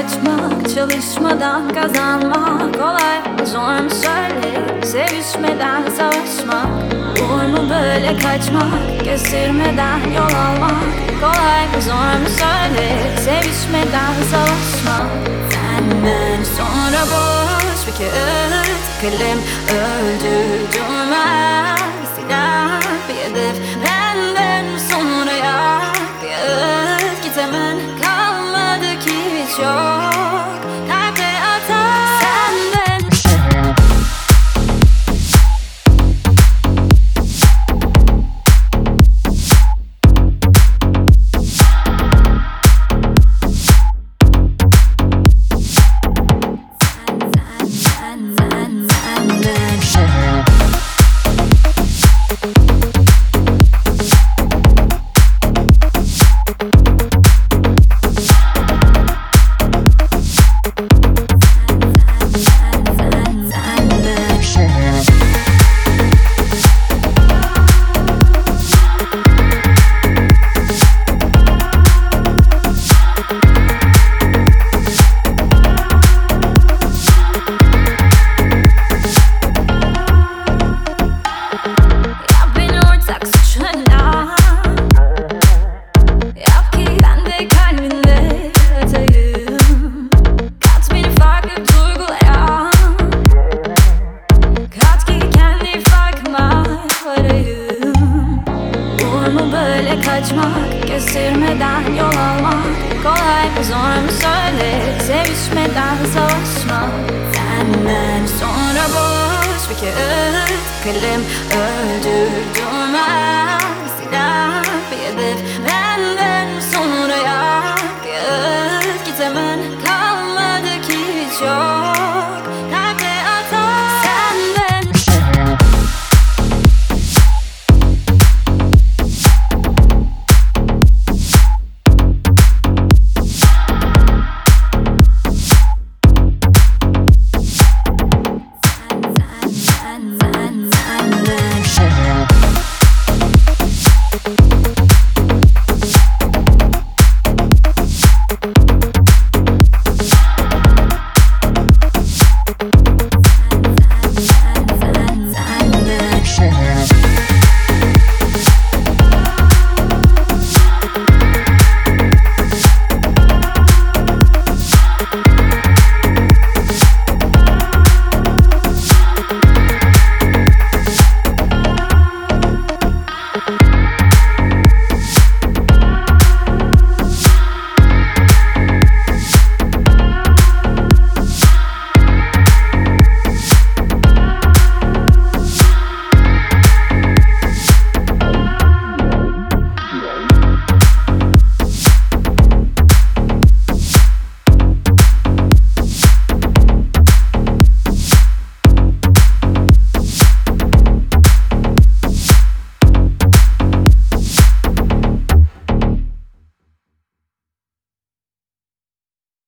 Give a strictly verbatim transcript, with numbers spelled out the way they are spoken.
kaçmak, çalışmadan kazanmak kolay, zor mu söyle, sevişmeden savaşmak. Olur mu böyle kaçmak, kestirmeden yol almak kolay, zor mu söyle, sevişmeden savaşmak. Senden sonra boş bir kağıt, kalem öldürdürmez, silah bir hedef. Benden sonra yak kağıt, git hemen, kalmadı ki hiç yok. Kalbe atar senden. Kaçmak, kestirmeden yol almak kolay, zor mu söyle, sevişmeden savaşmak. Senden sonra boş bir kağıt, kalem öldürdürmez, silah